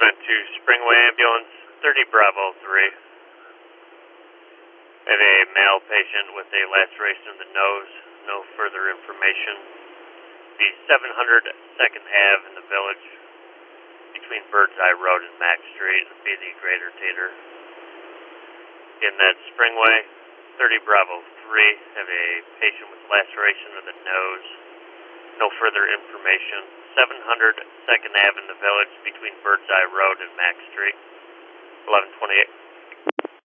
792 Springway Ambulance, 30 Bravo 3. I have a male patient with a laceration of the nose. No further information. The 702nd Ave in the Village, between Birdseye Road and Mack Street, would be the Greater Tater. In that Springway, 30 Bravo 3. Have a patient with laceration of the nose. No further information. 702nd Ave in the Village, between Birdseye Road and Mack Street. 1128.